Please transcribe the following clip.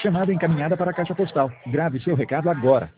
Chamada encaminhada para a caixa postal. Grave seu recado agora.